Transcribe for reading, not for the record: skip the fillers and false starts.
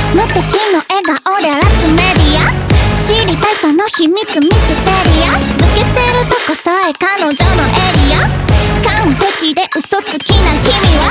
無敵の笑顔で荒らすメディア、知りたいその秘密ミステリアス、抜けてるとこさえ彼女のエリア、完璧で嘘つきな君は